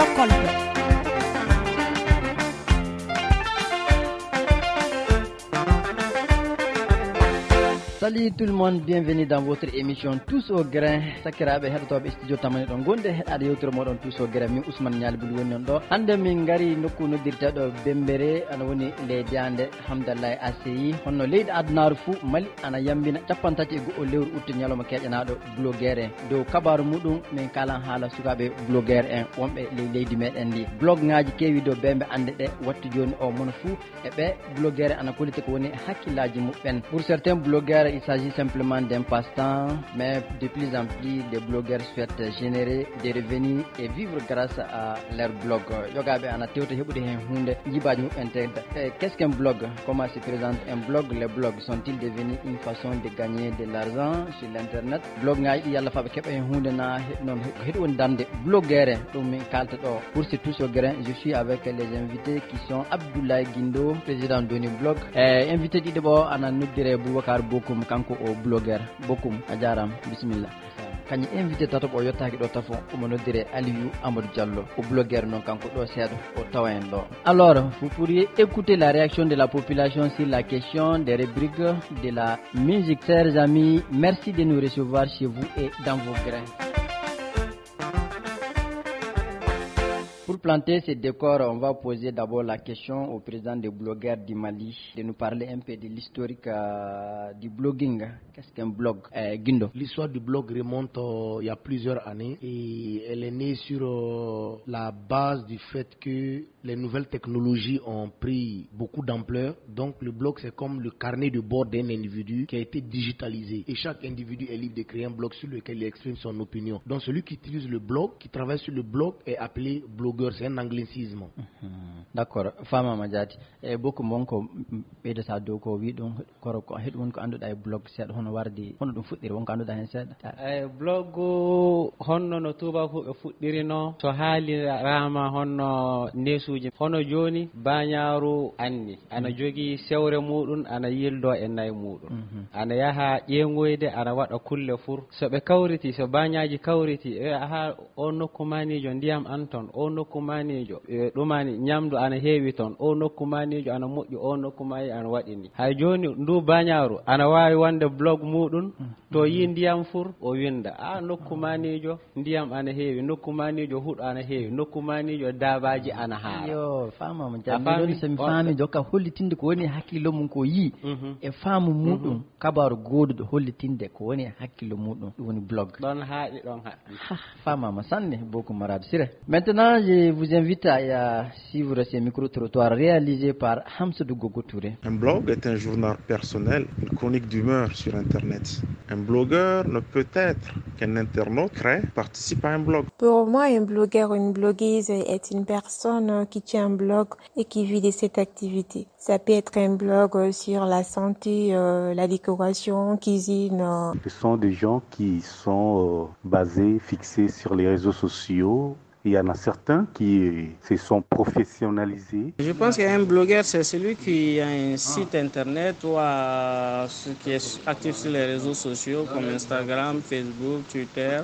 Jokkolbe. Salut tout le monde, bienvenue dans votre émission Tous au grain. Sakiraɓe heɗotoɓe studio tamani ɗon gonde heɗade yewtere moɗon Tous au grain. Min Ousmane Nial Buli woni on ɗo. Hande min gari nokku noddirteɗo Bembere, ana woni leydi ande Hamdallahi ACI. Honno leydi addunaru fou Mali ana yambina 30 lewru août ñalawma keƴanaɗo blogueur en. Dow kabaru muɗum min kalan haala sukaɓe blogueur en wonɓe leydi meɗen ndi. Blog ngaji kewi dow bembe ande ɗe wattu joni o mono fou e ɓe blogueur ana kollita ko woni hakkillaji muɓɓen. Pour certains blogueurs, il s'agit simplement d'un passe-temps, mais de plus en plus, les blogueurs souhaitent générer des revenus et vivre grâce à leur blog. Qu'est-ce qu'un blog? Comment se présente un blog? Les blogs sont-ils devenus une façon de gagner de l'argent sur l'internet? Blog blogueur pour ce Tous au grain, je suis avec les invités qui sont Abdoulaye Guindo, président de Blog, invité d'Idebo Ananoudire Boubacar Bokoum kanko o blogueur. Bokoum a jaram bismillah. Kany invité tato o yottaki do tafo o monodire Aliou Amadou Diallo o blogueur non kanko do seedo o tawen do. Alors, vous pourriez écouter la réaction de la population sur la question des rubriques de la musique. Chers amis, merci de nous recevoir chez vous et dans vos grains. Pour planter ce décor, on va poser d'abord la question au président des blogueurs du Mali de nous parler un peu de l'historique du blogging. Qu'est-ce qu'un blog? Guindo. L'histoire du blog remonte il y a plusieurs années et elle est née sur la base du fait que les nouvelles technologies ont pris beaucoup d'ampleur. Donc le blog, c'est comme le carnet de bord d'un individu qui a été digitalisé. Et chaque individu est libre de créer un blog sur lequel il exprime son opinion. Donc celui qui utilise le blog, qui travaille sur le blog, est appelé blogueur. C'est un anglicisme. D'accord. Fama Majati. Beaucoup monko bede sa do ko wi dum ko hed won ko anduda e blog sed hono wardi hono dum fuddiri won ko anduda hen sed. Blog honno no tuba fu be fuddirino to haali rama honno nesuji hono joni bañaaru anni ana jogi sewre mudun ana yildo e nay mudun ana yaha ƴengoyde ana wada kulle fur so be kawriti so bañaaji kawriti ha on nokku manijo ndiyam anton on nokku manijo dumani nyamdu ana heewi ton o nokku manijo ana moƴƴi o nokku mai ana wadini hay joni ndu bañaaru ana wawi wande blog mudun to yi ndiyam fur o winda nokku manijo ndiyam ana heewi nokku manijo hudo ana heewi nokku manijo dabaji ana haa yo fama mo jammi so mi fami jokka hollitinde ko woni hakkilo mum ko yi e famu mudum kabaru godudo hollitinde ko woni hakkilo mudum woni blog don haadi don ha fama ma sanne beaucoup marade sire. Maintenant je vous invite à suivre ces micro-trottoirs réalisés par Hamsadou Gogo Touré. Un blog est un journal personnel, une chronique d'humeur sur Internet. Un blogueur ne peut être qu'un internaute crée, participe à un blog. Pour moi, un blogueur ou une blogueuse est une personne qui tient un blog et qui vit de cette activité. Ça peut être un blog sur la santé, la décoration, cuisine. Ce sont des gens qui sont basés, fixés sur les réseaux sociaux. Il y en a certains qui se sont professionnalisés. Je pense qu'un blogueur, c'est celui qui a un site internet ou qui est actif sur les réseaux sociaux comme Instagram, Facebook, Twitter,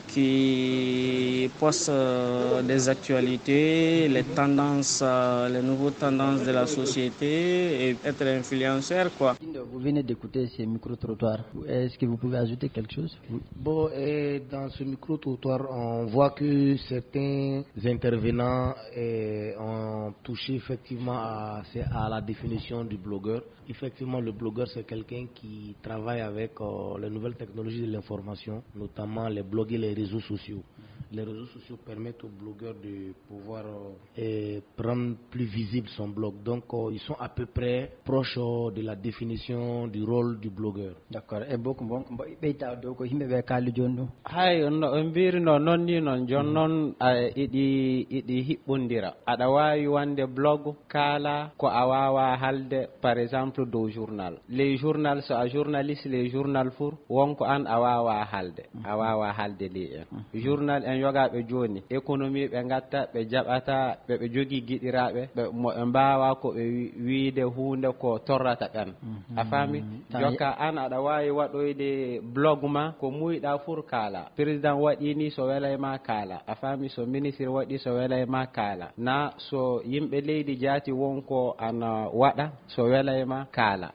qui poste des actualités, les tendances, les nouvelles tendances de la société et être influenceur, quoi. Vous venez d'écouter ces micro-trottoirs. Est-ce que vous pouvez ajouter quelque chose? Oui. Bon, et dans ce micro-trottoir, on voit que certains intervenants ont touché effectivement à la définition du blogueur. Effectivement, le blogueur, c'est quelqu'un qui travaille avec les nouvelles technologies de l'information, notamment les blogs et les réseaux sociaux. Les réseaux sociaux permettent aux blogueurs de pouvoir rendre plus visible son blog. Donc, ils sont à peu près proches de la définition du rôle du blogueur. D'accord. Et beaucoup beyta do ko himbe be kalli jondo. Hay on birino non ni non jonnon idi hibbondira. Ada wawi wande blog kala ko awawa halde par exemple do journal. Les journal so a journaliste les journal fur wonko an awawa halde. Awawa halde li. Journal yogaɓe joni économie ɓe gatta ɓe jaɓata ɓe jogui giɗiraɓe ɓe mbawa ko ɓe wiide hunde ko torrata ɓen a faami jokka an aɗa wawi waɗoyde blog ma ko muyɗa fur kaala président waɗi ni so welayma kaala a faami so ministre waɗi so welayma kaala na so yimɓe leydi jaati wonko ana waɗa so welayma kaala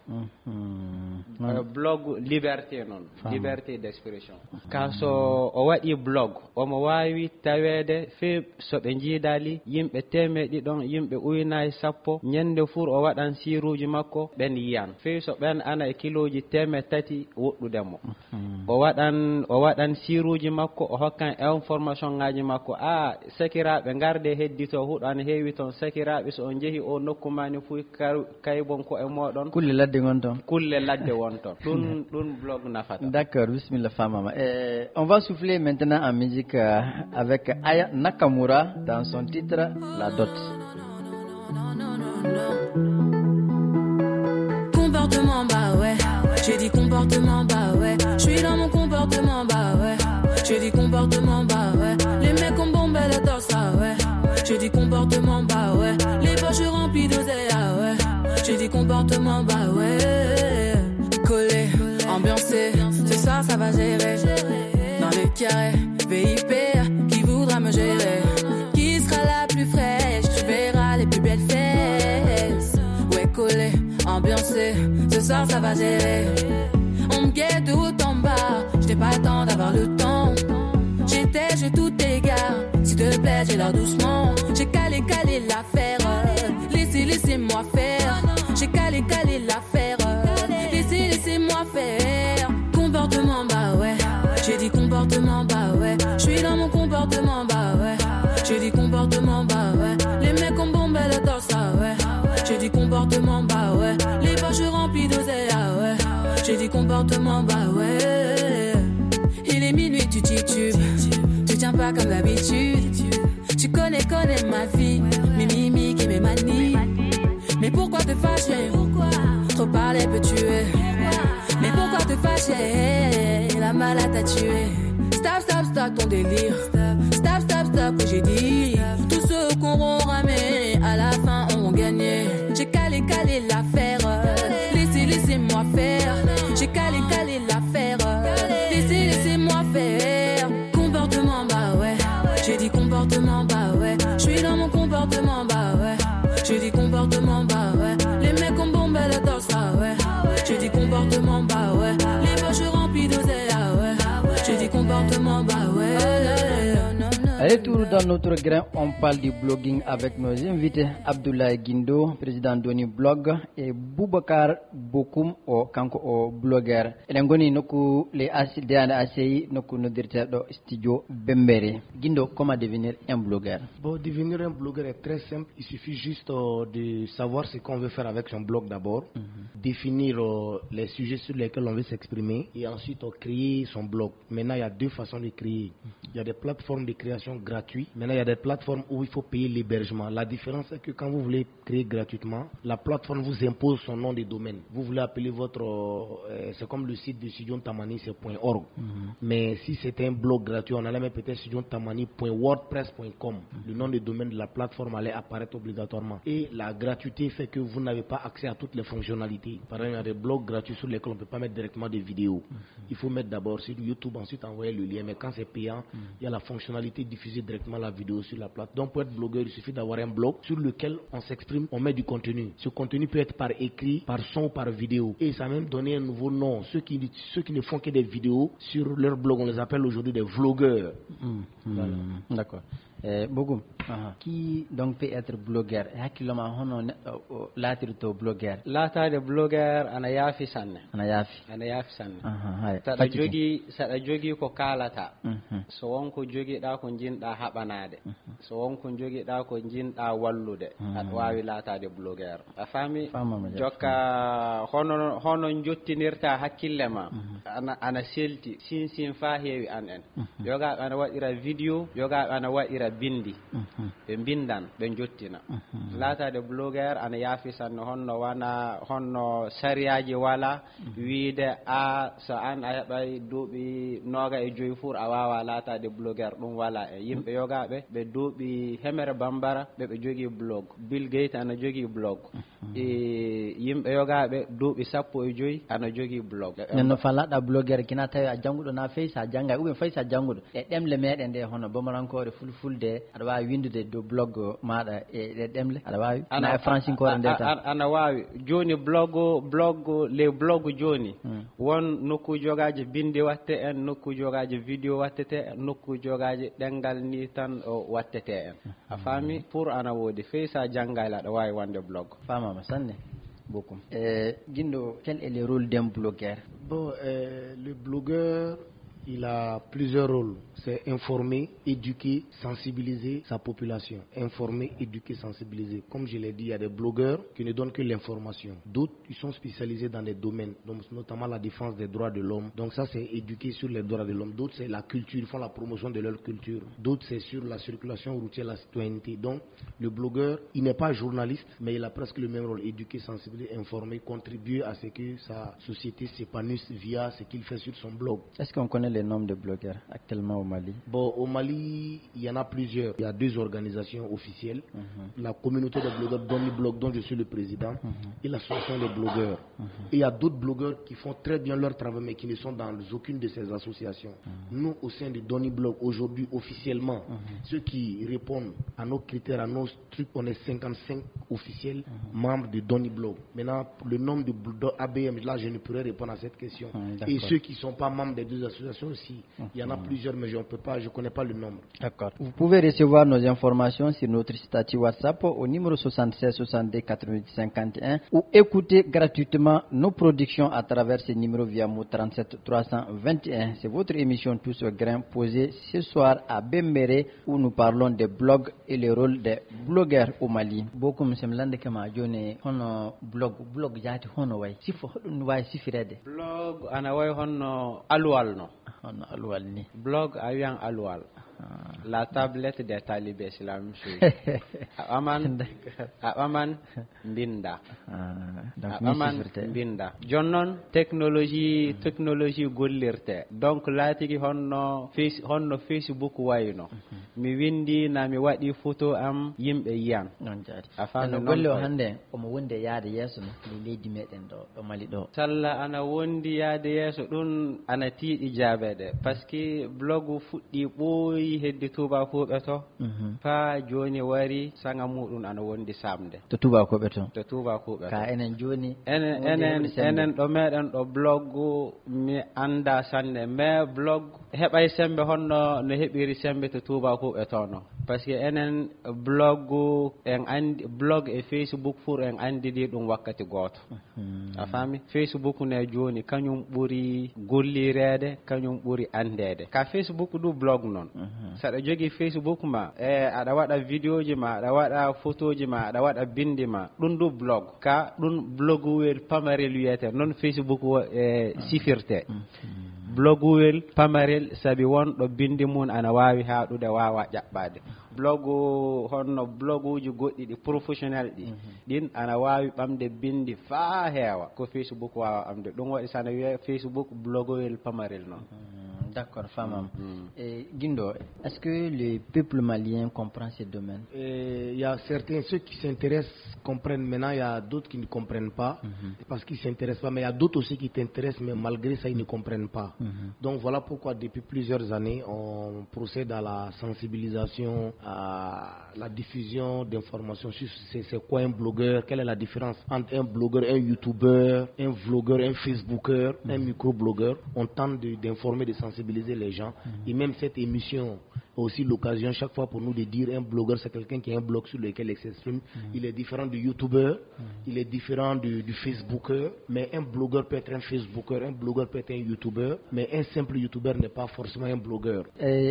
blog liberté noon liberté d'expression ka so o waɗi blog omo wawi tawede fe soɓe jiidali yimɓe temeɗi ɗon yimɓe ujunnaje sappo ñande fur o waɗan siruji makko ɓen yiyan fe so ɓen ana e kiloji 300 woɗɗudemo o waɗan siruji makko o hokkan information ngaji makko sakiraɓe garde heddito huɗo ana heewi toon sakiraɓe so on jeehi o nokkumani fuy kaybon ko e moɗon kulle ladde won toon ɗum blog nafata. D'accord, bismillah famama. On va souffler maintenant en musique avec Aya Nakamura dans son titre La Dot. Comportement bah ouais, j'ai dit comportement bah ouais, je suis dans mon comportement bah ouais, j'ai dit comportement bah ouais, les mecs ont bombé le torse ah ouais, j'ai dit comportement bah ouais, les poches remplies d'oseille ah ouais, j'ai dit comportement bah ouais, collé, ambiancé, ce soir ça va gérer, dans le carré, VIP qui voudra me gérer, qui sera la plus fraîche, tu verras les plus belles fesses, ouais collé, ambiancé, ce soir ça va gérer. On me guette tout en bas, j'n'ai pas le temps d'avoir le temps. J'ai tous tes gars, s'il te plaît, j'ai l'air doucement. J'ai calé l'affaire, laissez-moi faire. J'ai calé l'affaire, laissez-moi faire. Comportement bah ouais, j'ai dit comportement bah ouais. Je suis dans mon comportement bah ouais, j'ai dit comportement bah ouais. Les mecs ont bombé le torse ah ouais, j'ai dit comportement bah ouais. Les poches remplies d'oseille ah ouais, j'ai dit comportement bah ouais. Il est minuit, tu titubes, tu tiens pas comme d'habitude. Tu connais ma vie, mes mimiques et mes manies. Mais pourquoi te fâcher? Trop parler peut tuer. Mais pourquoi te fâcher? La malade t'a tué. Stop ton délire. Stop, que j'ai dit. Tous ceux qu'on aura ramé, à la fin auront gagné. J'ai calé l'affaire. Laissez-moi faire. J'ai calé l'affaire. Laissez-moi faire. Comportement bah ouais, j'ai dit comportement bah ouais. Je suis dans mon comportement bah ouais, j'ai dit comportement bah ouais. Les mecs ont bombé le torse ah ouais, j'ai dit comportement bah ouais. Les poches remplies d'oseille ah ouais, j'ai dit comportement bah ouais. Retour dans notre grain, on parle du blogging avec nos invités Abdoulaye Guindo, président d'Oni Blog, et Boubacar Bokoum, kanko o blogger. Elen goni noku les deande ACI noku no directeur do studio Bembere. Guindo, comment devenir un blogueur? Bon, devenir un blogueur est très simple. Il suffit juste de savoir ce qu'on veut faire avec son blog d'abord, définir les sujets sur lesquels on veut s'exprimer et ensuite créer son blog. Maintenant, il y a deux façons de créer. Il y a des plateformes de création gratuites. Maintenant, il y a des plateformes où il faut payer l'hébergement. La différence est que quand vous voulez créer gratuitement, la plateforme vous impose son nom de domaine. Vous voulez appeler votre... c'est comme le site de Studio Tamani, c'est .org. Mais si c'était un blog gratuit, on allait mettre peut-être studiotamani.wordpress.com. Le nom de domaine de la plateforme allait apparaître obligatoirement. Et la gratuité fait que vous n'avez pas accès à toutes les fonctionnalités. Par exemple, il y a des blogs gratuits sur lesquels on ne peut pas mettre directement des vidéos. Il faut mettre d'abord sur YouTube, ensuite envoyer le lien. Mais quand c'est payant, il y a la fonctionnalité de diffuser directement la vidéo sur la plateforme. Donc pour être blogueur, il suffit d'avoir un blog sur lequel on s'exprime, on met du contenu. Ce contenu peut être par écrit, par son, par vidéo. Et ça a même donné un nouveau nom. Ceux qui ne font que des vidéos sur leur blog, on les appelle aujourd'hui des vlogueurs. Voilà. D'accord. Beaucoup. Qui donc peut être blogueur? Hakiloma hono latirto blogueur. Latade blogueur ana yafi sanne. Ana yafi sanne. Sada jogi ko kalata. So wonko jogi da ko jinda habanade. So wonko jogi da ko jinda wallude. Ad wawi latade blogueur. A fami jokka hono jottinirta hakkillema. ana selti sin fa heewi an en yoga ana waɗira vidéo yoga ana waɗira bindi ɓe bindan ɓe jottina laatade blogueur ana yaafi sanne honno sariyaji wala wiide so an a heɓay duuɓi 25 fur a wawa laatade blogueur ɗum wala e yimɓe yogaɓe ɓe duuɓi hemere bambara ɓe jogui blog Bill Gates ana jogui blog e yimɓe yogaɓe duuɓi 15 ana jogui blog nenno falaɗa blogueur kina tawi a jannguɗo na fey sa jangga ou bien fay sa jannguɗo e ɗemle meɗen nde hono bomarankore fulfulde aɗa wawi windude dow blog maɗa e ɗe ɗemle aɗa wawi na e francinkore nde tan ana wawi joni les blog joni won nokkuji jogaji bindi watte en nokkuji jogaji vidéo wattete en nokkuji jogaji ɗengal ni tan wattete en a faami pour ana wodi fey sa janggayla aɗa wawi wande blog famama sanne beaucoup Guindo, quel est le rôle d'un blogueur? Bon, le blogueur, il a plusieurs rôles. C'est informer, éduquer, sensibiliser sa population. Informer, éduquer, sensibiliser. Comme je l'ai dit, il y a des blogueurs qui ne donnent que l'information. D'autres, ils sont spécialisés dans des domaines, donc notamment la défense des droits de l'homme. Donc ça, c'est éduquer sur les droits de l'homme. D'autres, c'est la culture, ils font la promotion de leur culture. D'autres, c'est sur la circulation routière, la citoyenneté. Donc, le blogueur, il n'est pas journaliste, mais il a presque le même rôle. Éduquer, sensibiliser, informer, contribuer à ce que sa société s'épanouisse via ce qu'il fait sur son blog. Est-ce qu'on connaît les noms de blogueurs actuellement au Mali? Bon, au Mali, il y en a plusieurs. Il y a 2 organisations officielles. La communauté des blogueurs Donny Blog, dont je suis le président, et l'association des blogueurs. Et il y a d'autres blogueurs qui font très bien leur travail, mais qui ne sont dans aucune de ces associations. Nous, au sein de Donny Blog, aujourd'hui, officiellement, ceux qui répondent à nos critères, à nos trucs, on est 55 officiels membres de Donny Blog. Maintenant, le nombre de ABM, là, je ne pourrais répondre à cette question. Et ceux qui ne sont pas membres des 2 associations aussi, il y en a plusieurs, mais je ne connais pas le nombre. D'accord. Vous pouvez recevoir nos informations sur notre statut WhatsApp au numéro 76 62 88 51 ou écouter gratuitement nos productions à travers ce numéro via mot 37 321. C'est votre émission Tous au grain posée ce soir à Bembéré où nous parlons des blogs et le rôle des blogueurs au Mali. Beaucoup me semblent que ma jone hono blog jati hono way sifo hodun way sifirede. Blog ana way hono alwal no. Hono alwal ni. Blog ayan alwal. La tablette des talibés, c'est la même chose. Aman binda. Aman binda. Jonnon technologie gollirte. Donc là tigi honno Facebook wayno. Mi windi na mi wadi photo am yimbe yan. Non jari. Afano gollo hande omo wonde yaade yeso no leydi meden do Mali do. Salla ana wondi yaade yeso dun ana tiidi jabede parce que blog fuddi boy heddi tuba ko beto fa joni wari sanga mudun ana wondi samde to tuba ko beto ka enen joni enen do meden do blog mi anda sanne me blog hebay sembe honno no hebiri sembe to tuba ko beto no parce que enen blog en andi blog e Facebook pour en andi di dum wakkati goto a fami Facebook ne joni kanyum buri gollirede kanyum buri andede ka Facebook du blog non sada jogi Facebook ma ada wada video ji ma ada wada photo ji ma ada wada bindi ma dun du blog ka dun blog wel pamarel wiete non Facebook sifirte blog wel pamarel sabi won do bindi mun ana wawi haadude wawa jabbade blog honno bloguji goddi di professionnel din ana wawi bamde bindi fa hewa ko Facebook wawa amde dum wadi sana wi Facebook blog wel pamarel non. D'accord, femme. Guindo, est-ce que le peuple malien comprend ce domaine? Il y a certains, ceux qui s'intéressent comprennent. Maintenant, il y a d'autres qui ne comprennent pas parce qu'ils ne s'intéressent pas. Mais il y a d'autres aussi qui t'intéressent, mais malgré ça, ils ne comprennent pas. Donc voilà pourquoi depuis plusieurs années, on procède à la sensibilisation, à la diffusion d'informations sur c'est quoi un blogueur, quelle est la différence entre un blogueur, un youtubeur, un vlogueur, un facebooker, un microblogueur. On tente d'informer, de sensibiliser les gens. Et même cette émission aussi l'occasion chaque fois pour nous de dire un blogueur, c'est quelqu'un qui a un blog sur lequel il s'exprime. Il est différent du youtubeur, il est différent du facebooker, mais un blogueur peut être un facebooker, un blogueur peut être un youtubeur, mais un simple youtubeur n'est pas forcément un blogueur.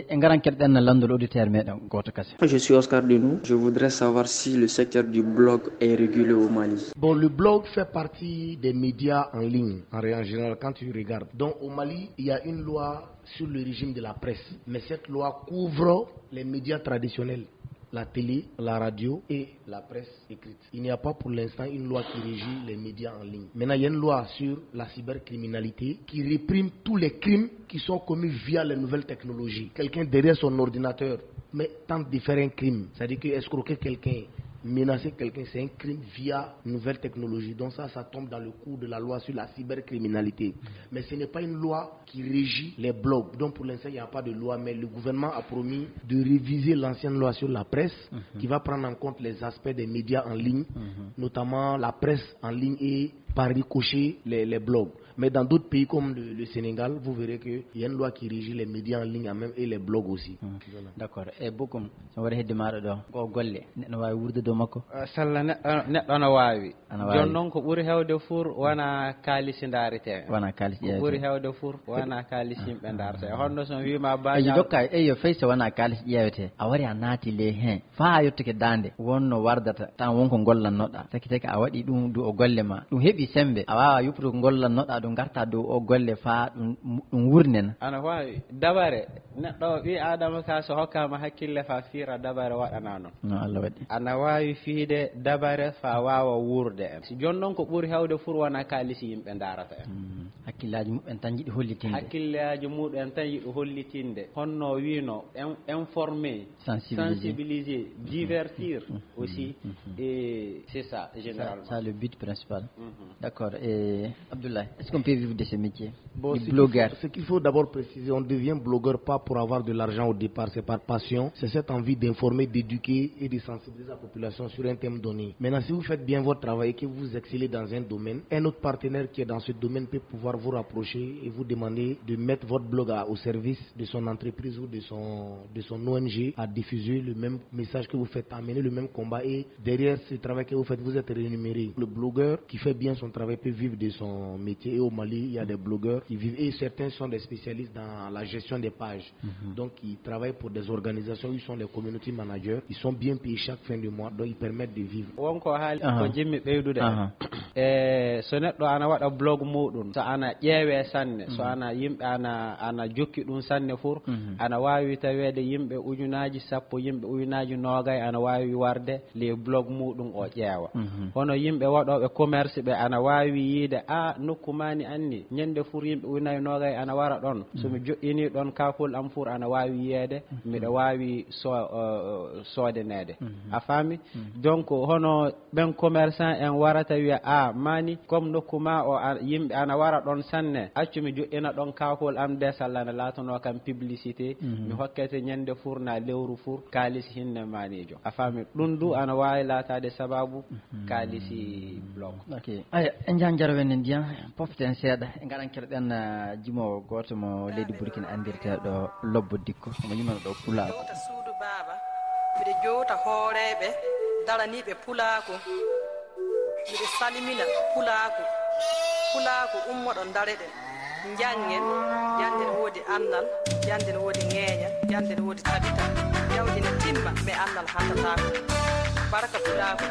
Je suis Oscar Denou. Je voudrais savoir si le secteur du blog est régulé au Mali. Bon, le blog fait partie des médias en ligne, en général, quand tu regardes. Donc au Mali, il y a une loi sur le régime de la presse, mais cette loi couvre les médias traditionnels, la télé, la radio et la presse écrite. Il n'y a pas pour l'instant une loi qui régit les médias en ligne. Maintenant, il y a une loi sur la cybercriminalité qui réprime tous les crimes qui sont commis via les nouvelles technologies. Quelqu'un derrière son ordinateur mais tente de faire un crime, c'est-à-dire que escroquer quelqu'un, menacer quelqu'un, c'est un crime via nouvelle technologie. Donc ça tombe dans le coup de la loi sur la cybercriminalité. Mais ce n'est pas une loi qui régit les blogs. Donc pour l'instant, il n'y a pas de loi, mais le gouvernement a promis de réviser l'ancienne loi sur la presse, qui va prendre en compte les aspects des médias en ligne, notamment la presse en ligne et par ricochet les blogs. Mais dans d'autres pays comme le Sénégal, vous verrez qu'il y a une loi qui régit les médias en ligne même et les blogs aussi. D'accord. Et beaucoup, ça va être démarré au Golle. Ne va y de mako. Salla neɗɗo no wawi. Jon non ko ɓuri hewde fur wana kalisi darete. Wana kalisi. Ko ɓuri hewde fur wana kalisi yimɓe darete. Honno son wima ba. E dokka e yo feysa wana kalisi ƴewete. A wari a naati le hen. Fa yottike dande wonno wardata tan wonko gollannoɗa. Taki a waɗi ɗum du o golle ma. Ɗum heɓi sembe. A wawa yuppude ko gollannoɗa ɗum garta dow o golle fa ɗum wurnena. Ana wawi dabare neɗɗo ɓi adama ka so hokkama hakkille fa fiira dabare waɗana noon. No Allah waɗi. Ana wawi fiide dabare fa wawa wurde en. Si jonnon ko ɓuri hewde fur wona kalisi yimɓe darata en. Hakkillaji muɗen tan jiɗi hollitinde. Hakkillaji muɗen tan yiɗi hollitinde. Honno wino informer, sensibiliser, divertir aussi. Et c'est ça généralement. Ça le but principal. D'accord. Et Abdoulaye, est-ce qu'on peut vivre de ce métier? Bon, ce qu'il faut d'abord préciser, on devient blogueur pas pour avoir de l'argent au départ, c'est par passion. C'est cette envie d'informer, d'éduquer et de sensibiliser la population sur un thème donné. Maintenant, si vous faites bien votre travail et que vous excellez dans un domaine, un autre partenaire qui est dans ce domaine peut pouvoir vous rapprocher et vous demander de mettre votre blog au service de son entreprise ou de son ONG à diffuser le même message que vous faites, amener le même combat, et derrière ce travail que vous faites, vous êtes rémunéré. Le blogueur qui fait bien son travail peut vivre de son métier, et au Mali, il y a des blogueurs qui vivent, et certains sont des spécialistes dans la gestion des pages. Donc ils travaillent pour des organisations, ils sont les community managers, ils sont bien payés chaque fin du mois, donc ils permettent de vivre. Wonko haali ko jimmi ɓeydude so neɗɗo ana waɗa blog muɗum, so ana ƴeewe sanne, so ana yimɓe ana jokki ɗum sanne fur, ana wawi tawede yimɓe ujunaji 10, yimɓe ujunaji 20 ana wawi warde le blog muɗum o ƴeewa. Hono yimɓe waɗoɓe commerce ɓe ana wawi yiide nokku mani anni ñande fur yimɓe ujunaji 20 ana wara ɗon, somi joƴƴini ɗon kakol am fur ana wawi yiyede, miɗa wawi sodenede. A faami? Donc hono ɓen commerçant en warata wiya mani comme nokku ma o yimɓe ana wara ɗon sanne, accu mi joƴƴina ɗon kakol am de sallana latono kam publicité, mi hokkete ñande fur na lewru fur kalisi hinne manijo. A faami? Ɗum du ana wawi latade sababu kalisi blog. Ok. Aya en janjarwen en diyan poften seeɗa e gaɗan kerɗen jimowo goto mo leydi Burkina andirteɗo Lobbo Dikko mo yimano ɗo Pulako. Suudu baba mbiɗa jowta hooreɓe daraniɓe Pulako, mbiɗa salimina Pulako ummoɗo dareɗen jangen, jande ne woodi annal, jande ne woodi ŋeeña, jande ne woodi tabita, jawdi ne timma mais annal hattatako. Barka Pulako.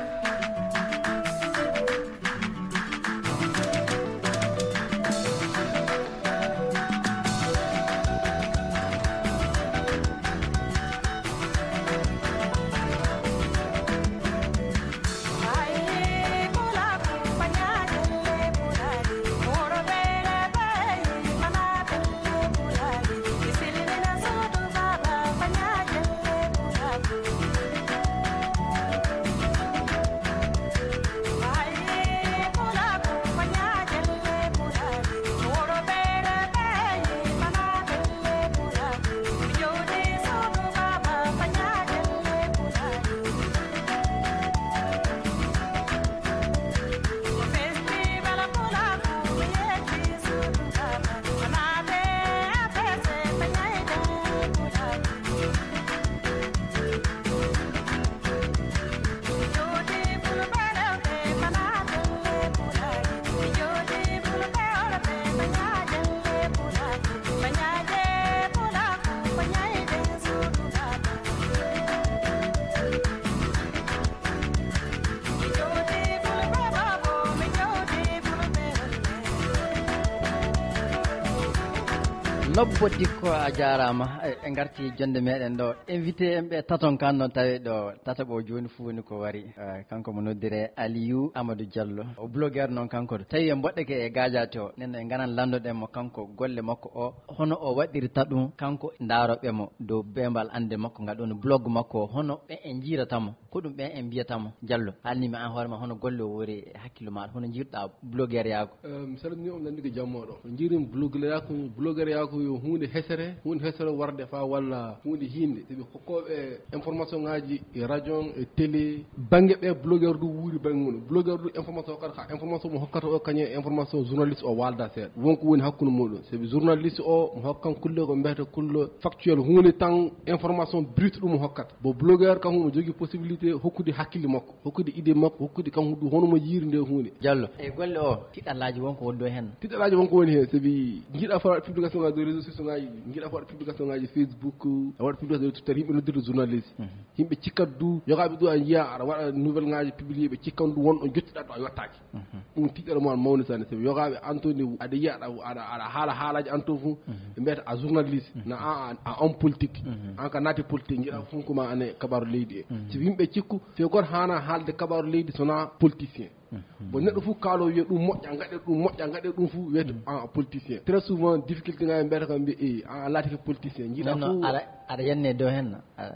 lobbo dikko a jarama e garti jonde meɗen ɗo invité en ɓe taton kan noon tawi ɗo tataɓo joni funi ko wari kanko mo noddire Aliou Amadou Diallo o blogueur noon kanko to tawi en boɗɗeke e gajate o nen en ganan landoɗen mo kanko golle makko o hono o waɗirta ɗum kanko daroɓe mo dow bembal ande makko gaɗon blog makko hono ɓe en jiratamo ko ɗum ɓe en mbiyatamo Diallo halnimi an hoorema hono golle o wori hakkille maɗa hono jiruɗa blogueur yaako mi salmini on nandi ko jammoɗo jiirim blogueur yaako yo hunde hesere warde fa walla hunde hinde sabi hokkoɓe information ngaji e radio e télé banggue ɓe blogueur du wuuri banggue mum blogueur du information hokkata ka information mo hokkata o kañum information journaliste o walda seeɗa wonko woni hakkude muɗum sabi journaliste o mo hokkan kulle ko mbiyata kulle factuel hunde tan information brute ɗum hokkata bo blogueur kanko mo jogui possibilité hokkude hakkille makko hokkude idée makko hokkude kanko ɗum hono mo yiiri nde hunde Diallo e golle o tiɗɗallaji wonko woni ɗo hen tiɗɗallaji wonko woni hen sabi jiiɗa fa publication ngaji réseaux sociaux ngaji jiiɗa fa publication ngaji Facebook a waɗa publication Twitter yimɓe noddirta journaliste yimɓe cikkat du yogaɓe du a jiiya aɗa waɗa nouvelle ngaji publié ɓe cikkan du wonɗo jottiɗa ɗo a yettaki ɗum tiɗɗere mo an mawni sane sabi yogaɓe antoni aɗa yiya aɗa haala haalaji anto fo ɓe mbiyata a journaliste na a homme politique an ka naati politique jiiɗa funkuma ane kabaru leydi e sabi yimɓe cikku fe goto hana haalde kabaru leydi sona politicien bon neɗɗo fof kaalo wiya ɗum moƴƴa gaɗe ɗum fof wiyata an politicien très souvent difficulté ngaji mbiyata kam mbiya an laatike politicien jiiɗa fof aɗa yenne dow hen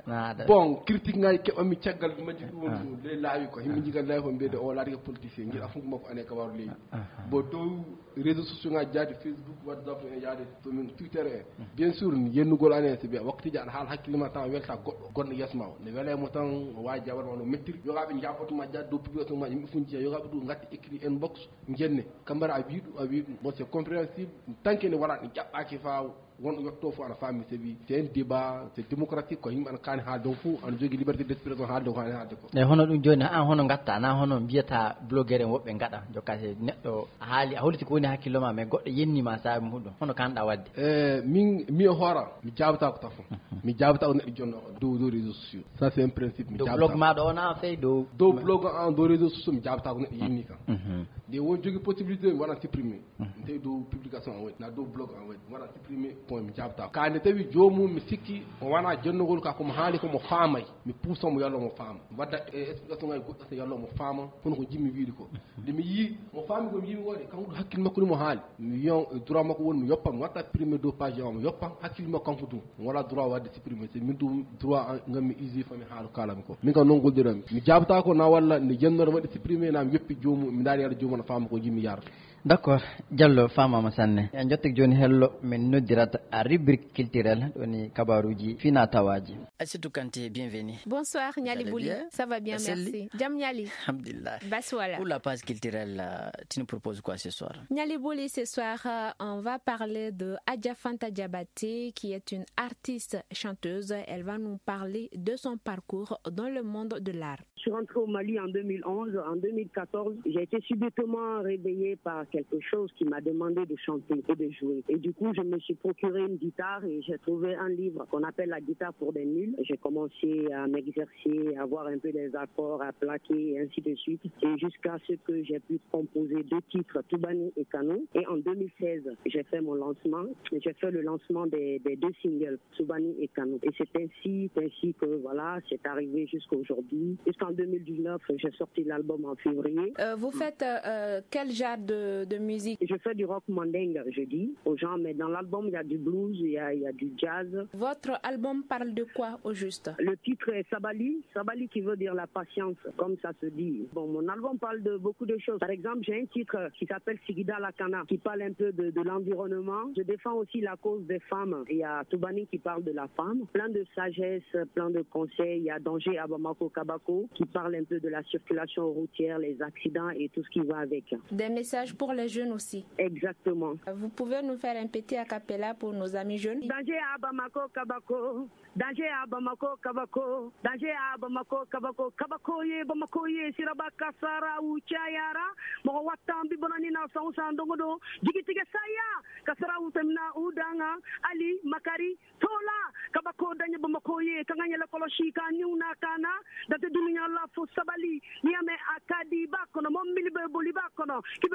bon critique ngaji keɓanmi caggal majji ɗum woni ley laawi ko yimɓe jigal laawi ko mbiyede o laatike politicien jiiɗa fof makko ane kabaru leydi bon dow réseaux sociaux ngaji jaade Facebook WhatsApp en jaade tomin Twitter en bien sûr yennugol ane so mbiya waktiji aɗa haala hakkille ma tan welta goɗɗo gonɗo yesma o ne welemo tan o wawi jabatma no mettiri yogaɓe jabotoma jaade dow publication ma yimɓe fof jiiya yogaɓe ɗum gatti écrit inbox jenne kambara a wi ɗum bon c'est compréhensible tant que ne waɗa ɗum ƴaɓɓaki fa wonɗo yetto fof aɗa faami sabi c'est un débat c'est démocratique ko yimɓe ana kaani haalde o fof ana jogui liberté d'expression haalde ko hani haalde ko e hono ɗum joni an hono gatta na hono mbiyata blogueur en woɓɓe gaɗa jokkate neɗɗo haali a holti ko woni hakkille ma mais goɗɗo yennima saabi muɗum hono kanɗa wadde min e hoora mi jabata ko tafo mi jabata ko neɗɗo jonno dow réseaux sociaux ça c'est un principe mi jabata blog maɗo ona fey dow blog en dow réseaux sociaux mi jabata ko neɗɗo yenni kam de won jogui possibilité mi waɗa supprimer mi tawi dow publication en waɗi na dow blog en waɗi mi waɗa supprimer point mi jabata kande tawi jomum mi sikki o wana jonnogol ka komo haali komo faamay mi puusamo yallo mo faama wadda explication ngaji goɗɗo so yallo mo faama hono ko jimmi wiide ko nde mi yii mo faami komi yimi wode kanko hakkille makko ni mo haali mi wiyon droit makko woni mi yoppa mi watta supprimer dow page o mi yoppa hakkille makko kanko dum mi wala droit wadde supprimer c'est min dum droit ngam mi isi fami haalu kalami ko min kam non goldirami mi jabata ko na walla nde jennore waɗi supprimer na mi yoppi jomum mi daari yara jomum no faama ko jimmi yarata d'accord Diallo famama sanne en jottek joni hello min noddirata a rubrique culturelle woni kabaruji fina tawaji Aïssatou Kanté bienvenue. Bonsoir Niali Bouli, ça va bien merci. Jam Niali. Alhamdulillah. Baswala. Pour la page culturelle, tu nous proposes quoi ce soir? Niali Bouli, ce soir on va parler de Adja Fanta Diabaté qui est une artiste chanteuse. Elle va nous parler de son parcours dans le monde de l'art. Je suis rentrée au Mali en 2011. En 2014, j'ai été subitement réveillée par quelque chose qui m'a demandé de chanter et de jouer. Et du coup, je me suis procuré une guitare et j'ai trouvé un livre qu'on appelle La guitare pour des nuls. J'ai commencé à m'exercer, à voir un peu des accords, à plaquer et ainsi de suite. Et jusqu'à ce que j'ai pu composer 2 titres, Toubani et Kano. Et en 2016, j'ai fait mon lancement. J'ai fait le lancement des 2 singles, Toubani et Kano. Et c'est ainsi que voilà, c'est arrivé jusqu'à aujourd'hui. Jusqu'en 2019, j'ai sorti l'album en février. Vous faites quel genre de musique? Je fais du rock mandingue, je dis aux gens, mais dans l'album, il y a du blues, il y a du jazz. Votre album parle de quoi au juste? Le titre est Sabali, Sabali qui veut dire la patience, comme ça se dit. Bon, mon album parle de beaucoup de choses. Par exemple, j'ai un titre qui s'appelle Sigida Lakana, qui parle un peu de l'environnement. Je défends aussi la cause des femmes. Il y a Toubani qui parle de la femme. Plein de sagesse, plein de conseils. Il y a Danger à Bamako Kabako qui parle un peu de la circulation routière, les accidents et tout ce qui va avec. Des messages pour les jeunes aussi. Exactement. Vous pouvez nous faire un petit acapella pour nos amis jeunes? Danger à Bamako Kabako, danger à Bamako Kabako, danger à Bamako Kabako, Kabako ye Bamako ye siraba kasara uchayara, mo watambi bonani na sausa ndongodo, jigitige saya, kasara utemna udanga, Ali Makari Tola, Kabako danye Bamako ye, kanganya la koloshi kanyuna kana, date dunia la fo sabali, niame akadi bakono, mombili beboli bakono, kibe moto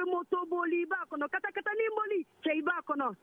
boli ba kono kata ni boli hey ba kono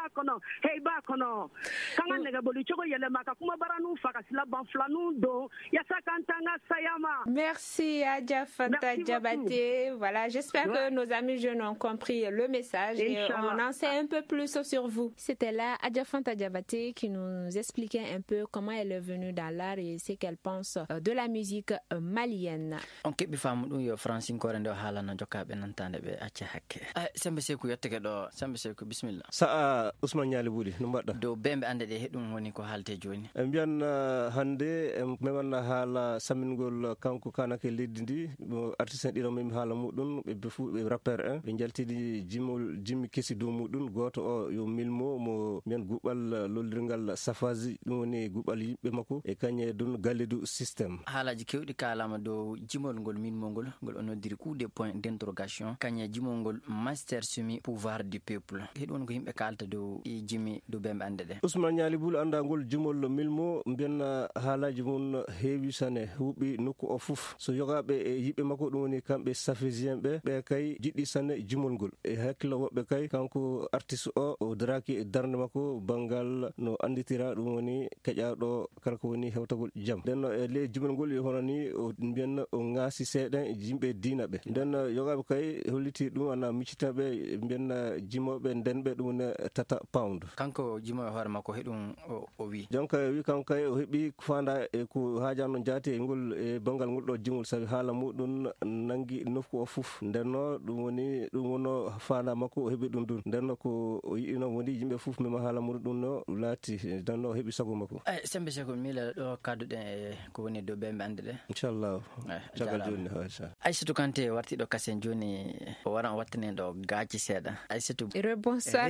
kanga nega boli choko yele maka kuma baranu faka sila banflanu do ya sakantanga sayama. Merci Adja Fanta Diabaté. Voilà, j'espère que nos amis jeunes ont compris le message et on en sait un peu plus sur vous. C'était là Adja Fanta Diabaté qui nous expliquait un peu comment elle est venue dans l'art et ce qu'elle pense de la musique malienne. On keɓi faamu ɗum yo Francine Kore nde o haalano jokkaɓe nantande ɓe acca hakke sembe seku yetteke ɗo sembe seku bisimilla sa'a Ousmane Niali Buli no mbaɗɗa dow bembe ande ɗe heɗum woni ko haalte joni e mbiyan hande memanna haala sammingol kanko kanake leydi ndi artiste en ɗiɗo mimi haala muɗum ɓe fuu ɓe rappeur en ɓe jaltidi jimmi kesi dow muɗum goto o yo Milmo mo mbiyan guɓɓal loldirgal Safazi ɗum woni guɓɓal yimɓe makko e kañe dun Galidou systéme haalaji kewɗi kalama dow jimol ngol Milmo ngol on noddiri coup de point d'interrogation kañe jimol ngol master semi pouvoir du peuple heɗum ko yimɓe kalta dow jimmi dow bembe ande ɗe Ousmane Niali Bul andagol jimol Milmo mbiyan haalaji mum heewi sane huuɓi nokku o fof so yogaɓe e yiɓɓe makko ɗum woni kamɓe safisien ɓe kay jiɗɗi sanne jimol ngol e hakkilo woɓɓe kay kanko artiste o daraki e darde makko banggal no anditira ɗum woni keƴaɗo kala ko woni hewtagol jaam nden e ley jimol ngol yo hono ni o mbiyan o ŋaasi seeɗen e yimɓe diina ɓe nden yogaɓe kay holliti ɗum ana miccitaɓe mbiyan jimoɓe ndenɓe ɗum woni tata pound kanko jimo e hoore makko heɗum o wi jonka wi kanko kay o heeɓi fanda e ko haajano jaati e ngol e bangal ngol ɗo jimol sabi haala muɗum nangi nokku o fof ndenno ɗum woni ɗum wono fanda makko o heeɓi ɗum ndenno ko o yiɗino woni yimɓe fof mema haala muɗum ɗum no laati ndenno o heeɓi sago makko sembe seko mila ɗo kadduɗen e ko woni dow bembe ande ɗe inchallah cagal joni Aissatou Kanté wartiɗo kasen joni o waran wattanen ɗo gaaci seeɗa Aissatou bonsoir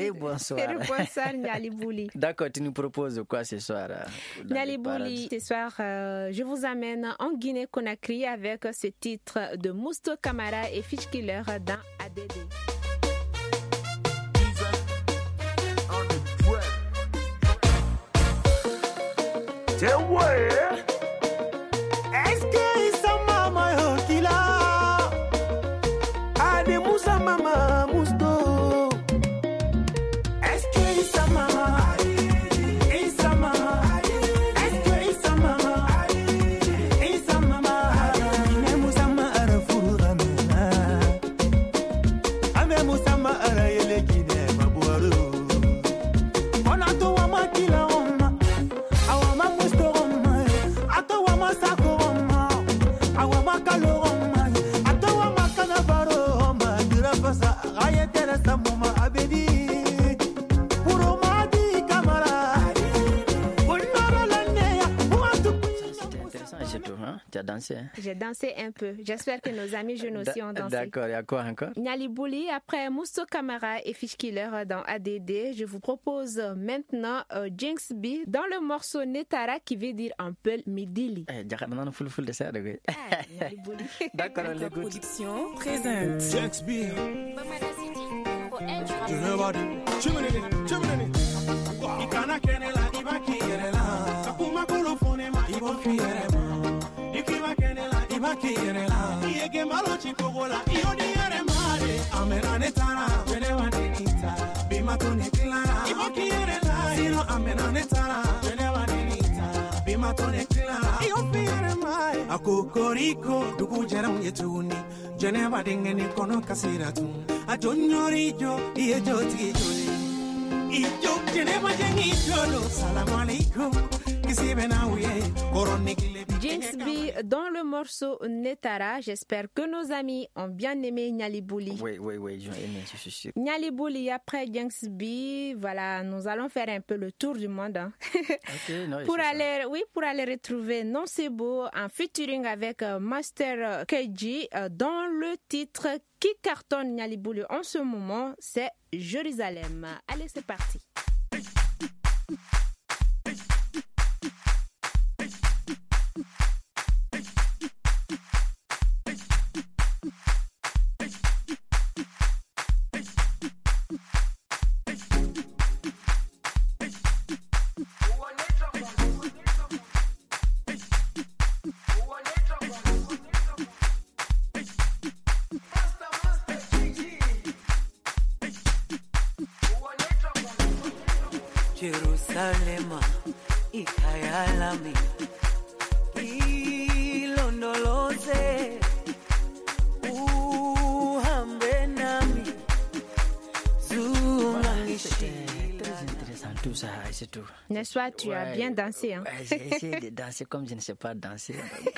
Niali Bouli. D'accord, tu nous proposes quoi ce soir Niali Bouli, ce soir je vous amène en Guinée-Conakry avec ce titre de Mousto Camara et Fish Killer dans ADD. Est-ce que isa mama hokila ade musa mama musto est-ce que isa mama isa mama est-ce que isa mama ne musa ma ara furga mena ame musa ma ara yele kine babuaru ona to wa makila oma awama musto oma atawa masako oma awama kalo oma atawa makana baro oma dirafasa ayetera samuma abedi Tu as dansé hein? J'ai dansé un peu. J'espère que nos amis jeunes aussi ont dansé. D'accord, il y a quoi encore? Niali Bouli, après Mousto Camara et Fish Killer dans ADD, je vous propose maintenant Jinx B dans le morceau Netara qui veut dire un peu Midili. D'accord, on l'écoute. Production présente Jinx B. Ikana kenela ibaki yerela kakuma kolofone ma ibofi yerema ikiwa kenela ibaki yerela iege malo chikogola ioni yeremare amena netara jenewa denita bima tone tilara iboki yerela sino amena netara jenewa denita bima tone tilara iofi yeremare akokoriko dugu jeram yetuni jenewa dengene kono kasiratu ajonyorijo iejoti joli ijo jenewa jengi jolo salam alaikum Jinx B dans le morceau Netara. J'espère que nos amis ont bien aimé Niali Bouli. Oui, j'ai aimé, je suis sûr. Niali Bouli, après Jinx B, voilà, nous allons faire un peu le tour du monde. Hein. Okay, non, pour aller retrouver Non C'est Beau en featuring avec Master KG dans le titre qui cartonne Niali Bouli en ce moment, c'est Jérusalem. Allez, c'est parti. Jerusalema ikayalami ilondoloze uhambe nami zungangishi. Tout ça, c'est tout. N'est-ce pas, tu as bien dansé. Hein? J'ai essayé de danser comme je ne sais pas danser.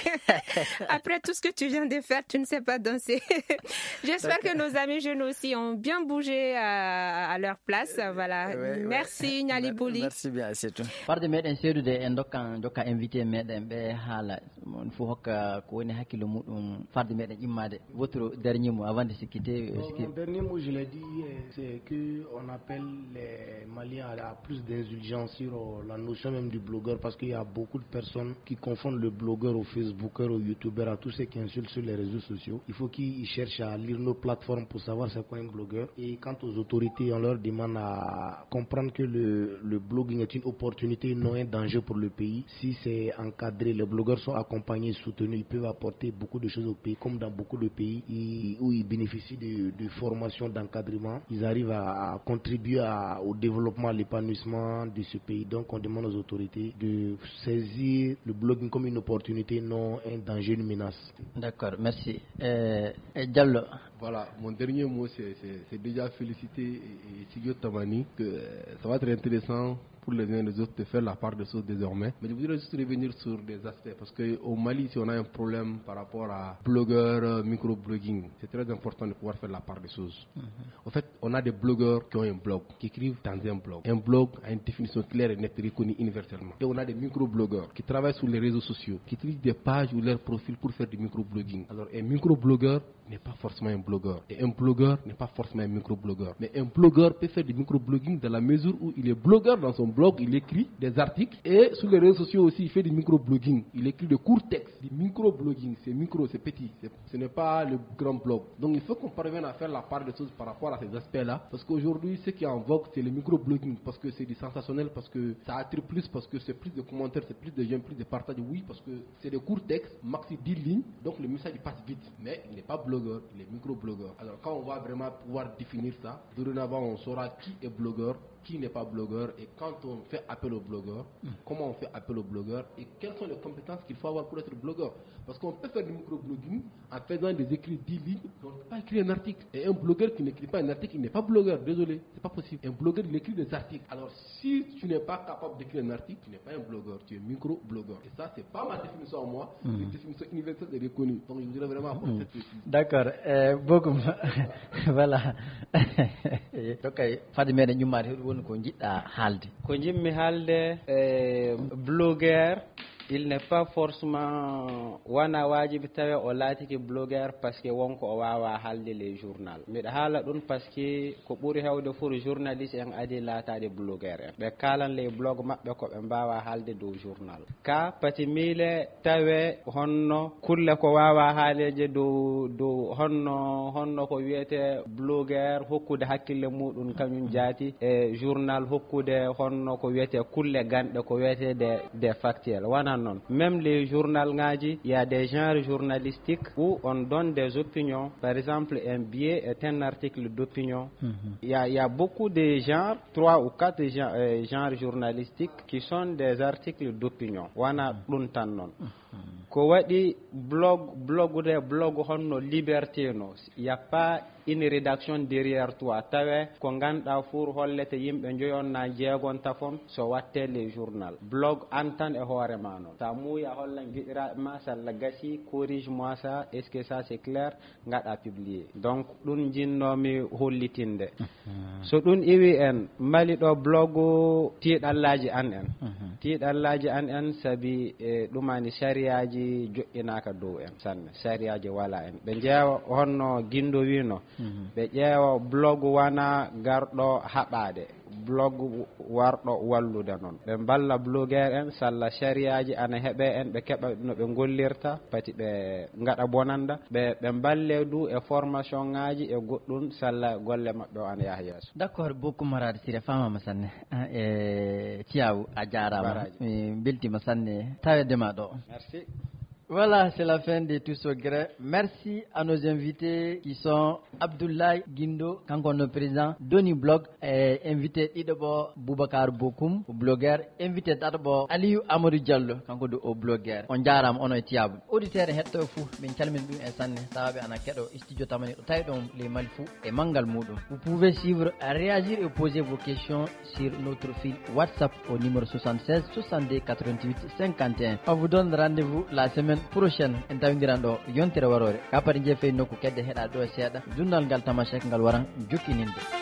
Après tout ce que tu viens de faire, tu ne sais pas danser. J'espère que nos amis jeunes aussi ont bien bougé à leur place. Voilà. Merci, Nyali Bouli. Merci bien, c'est tout. Par de meɗen seedude en dokka invité meɗen ɓe haala on fof hokka ko woni hakkille muɗum farde meɗen immade. Votre dernier mot avant de se quitter. Mon dernier mot, je l'ai dit, c'est qu'on appelle les Maliens à plus d'indulgence sur la notion même du blogueur, parce qu'il y a beaucoup de personnes qui confondent le blogueur au Facebooker, au YouTuber, à tous ceux qui insultent sur les réseaux sociaux. Il faut qu'ils cherchent à lire nos plateformes pour savoir c'est quoi un blogueur. Et quant aux autorités, on leur demande à comprendre que le blogging est une opportunité, non un danger pour le pays. Si c'est encadré, les blogueurs sont accompagnés, soutenus, ils peuvent apporter beaucoup de choses au pays, comme dans beaucoup de pays où ils bénéficient de formations, d'encadrement. Ils arrivent à contribuer au développement, à l'épanouissement de ce pays. Donc on demande aux autorités de saisir le blogging comme une opportunité, non un danger, une menace. D'accord, merci. Diallo. Voilà, mon dernier mot c'est déjà féliciter Sigio Tamani, que ça va être intéressant pour les uns et les autres de faire la part des choses désormais. Mais je voudrais juste revenir sur des aspects, parce qu'au Mali, si on a un problème par rapport à blogueurs, micro-blogging, c'est très important de pouvoir faire la part des choses. En fait, on a des blogueurs qui ont un blog, qui écrivent dans un blog. Un blog a une définition claire et nette, reconnue universellement. Et on a des micro-blogueurs qui travaillent sur les réseaux sociaux, qui utilisent des pages ou leurs profils pour faire du micro-blogging. Alors, un micro-blogueur n'est pas forcément un blogueur. Et un blogueur n'est pas forcément un micro-blogueur. Mais un blogueur peut faire du micro-blogging dans la mesure où il est blogueur dans son blog, il écrit des articles, et sur les réseaux sociaux aussi il fait du micro-blogging. Il écrit de courts textes. Du micro-blogging, c'est micro, c'est petit, ce n'est pas le grand blog. Donc il faut qu'on parvienne à faire la part des choses par rapport à ces aspects-là, parce qu'aujourd'hui ce qui est en vogue c'est le micro-blogging, parce que c'est du sensationnel, parce que ça attire plus, parce que c'est plus de commentaires, c'est plus de j'aime, plus de partages. Oui, parce que c'est des courts textes, maxi 10 lignes, donc le message il passe vite. Mais il n'est pas blogueur, il est micro-blogueur. Alors quand on va vraiment pouvoir définir ça, dorénavant on saura qui est blogueur, qui n'est pas blogueur, et quand on fait appel au blogueur, comment on fait appel au blogueur, et quelles sont les compétences qu'il faut avoir pour être blogueur. Parce qu'on peut faire du microblogging en faisant des écrits 10 lignes, on ne peut pas écrire un article. Et un blogueur qui n'écrit pas un article, il n'est pas blogueur, désolé, c'est pas possible. Un blogueur, il écrit des articles. Alors si tu n'es pas capable d'écrire un article, tu n'es pas un blogueur, tu es micro-blogueur. Et ça, c'est pas ma définition à moi, c'est une définition universelle et reconnue. Donc je voudrais vraiment apporter cette précision. D'accord, beaucoup. Voilà. Donc, Fadimé Nyumari, ko jiɗɗa haalde ko jimmi haalde blogueur il n'est pas forcément wana wajibi tawe o laatiki blogueur parce que wonko o wawa haalde les journal miɗa haala ɗum parce que ko ɓuri hewde pour journaliste en adi laatade blogueur en ɓe kalan les blog maɓɓe ko ɓe mbawa haalde dow journal ka pati miile tawe honno kulle ko wawa haaleje dow honno ko wiyete blogueur hokkude hakkille muɗum kañum jaati e journal hokkude honno ko wiyete kulle ganɗe ko wiyete des factuels wana non. Même les journaux ngaji, il y a des genres journalistiques où on donne des opinions. Par exemple, un billet est un article d'opinion. Il y a beaucoup de genres, 3 ou 4 genres journalistiques qui sont des articles d'opinion. Wana ɗum non. Ko waɗi blog honno liberté no. Il n'y a pas une rédaction derrière toi. Tawe ko ganda fur hollete yimɓe joyonna jeegon tafon so watte les journal. Blog antan e hoore ma non. Ta muya hollan giɗiraɓe ma salla gasi corrige moi ça, est-ce que ça c'est clair, ngaɗa publier. Donc ɗum jinnomi hollitinde. So ɗum iwi en mali ɗo blog tiiɗallaji an en. Tiiɗallaji an en sabi ɗumani sariyaji joƴƴinaka dow en sanne, sariyaji wala en. Ɓe jeewa honno guindo wino ɓe ƴeewa blog wana garɗo haɓade, blog warɗo wallude noon. Ɓe mballa blogueur en salla sariyaji ana heeɓe en, ɓe keɓa no ɓe gollirta pati ɓe ngaɗa bonanda, ɓe mballe du e formation ngaji e goɗɗum salla golle maɓɓe o ana yaha yeeso. D'accord, beaucoup marade sire famama sanne e ciyaw a jarama mi beltima sanne tawedema ɗo. Merci. Voilà, c'est la fin de Tous au gré. Merci à nos invités qui sont Abdoulaye Guindo, Kankono président, Doni Blog, et invité Idebo Boubacar Bokoum, blogueur, invité d'abord Aliou Amadou Diallo, Kankodo au blogueur. On jaram on est tiable. Auditeur hetto fou, min calmin dum e sanne, tawabe ana kedo studio tamani taydom les malfou et mangal moudou. Vous pouvez suivre, réagir et poser vos questions sur notre fil WhatsApp au numéro 76 62 88 51. On vous donne rendez-vous la semaine prochaine. En tawidirando yontere warore. Kapari jefe nokku kedde heda do seeda. Dundal gal tamashek ngal waran jukkininde.